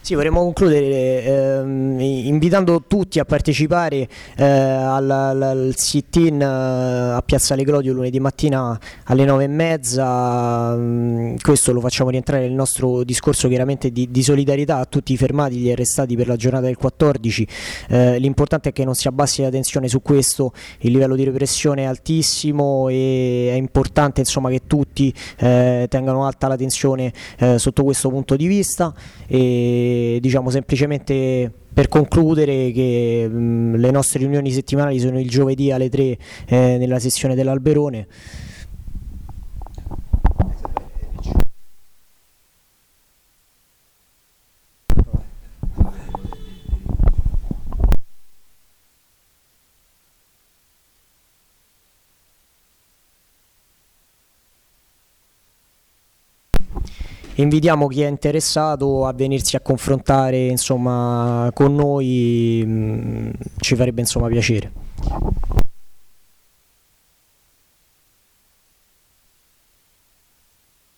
Sì, vorremmo concludere invitando tutti a partecipare al sit-in a Piazzale Clodio lunedì mattina alle 9:30. Questo lo facciamo rientrare nel nostro discorso chiaramente di solidarietà a tutti i fermati, gli arrestati per la giornata del 14. L'importante è che non si abbassi la tensione su questo, il livello di repressione è altissimo e è importante insomma che tutti tengano alta la tensione sotto questo punto di vista. E diciamo semplicemente per concludere che le nostre riunioni settimanali sono il giovedì alle 3 nella sessione dell'Alberone. Invitiamo chi è interessato a venirsi a confrontare insomma con noi, ci farebbe insomma piacere.